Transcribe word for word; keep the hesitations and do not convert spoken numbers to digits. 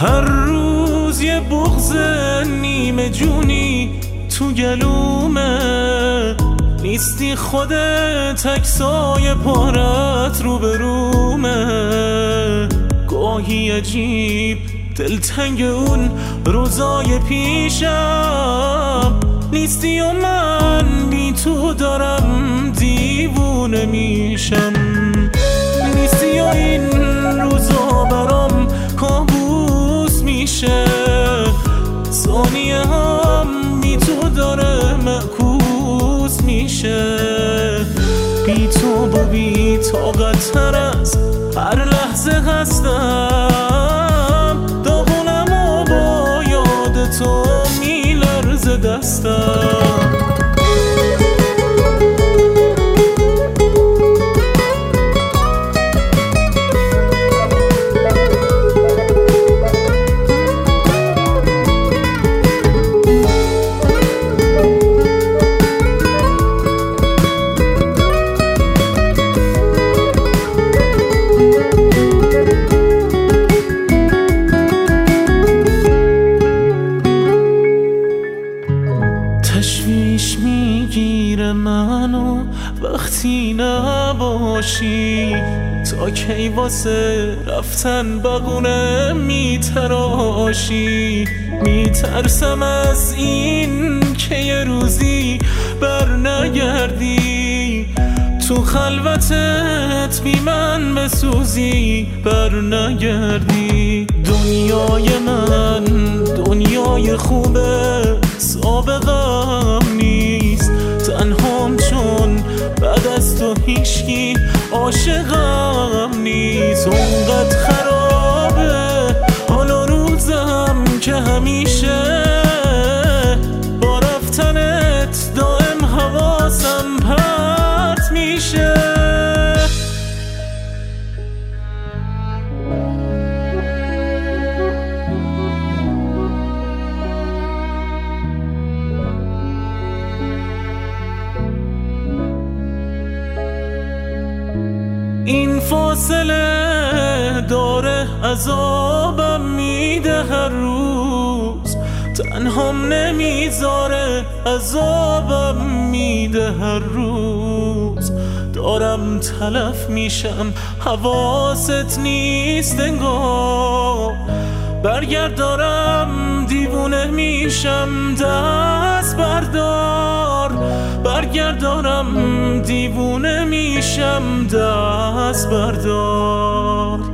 هر روز یه بغض نیمه جونی تو گلومه، نیستی خودت عکسای پارت رو برومه. گاهی عجیب دلتنگ اون روزای پیشم، نیستی و من بی تو دارم دیوونه میشم. نیستی و این روزا برام کابوس میشه، ثانیه هم بی تو داره معکوس میشه. بی تو با بی طاقت تر از هر لحظه هستم، داغونم و با یاد تو میلرزه دستم. تشویش میگیره منو وقتی نباشی، تا کی واسه رفتن بقونه میتراشی. میترسم از این که یه روزی بر نگردی، تو خلوتت بی من بسوزی بر نگردی. دنیای من دنیای خوبه، سابقم نیست، تنهام چون بعد از تو هیچکی عاشقم نیست. اونقدر خرابه حالا روزم که همیشه با رفتنت دائم حواسم پرت میشه. این فاصله داره عذابم میده هر روز، تنهام نمیذاره عذابم میده هر روز. دارم تلف میشم حواست نیست انگار، برگرد دارم دیوونه میشم دست بردار. برگرد دارم دیوونه میشم دست بردار.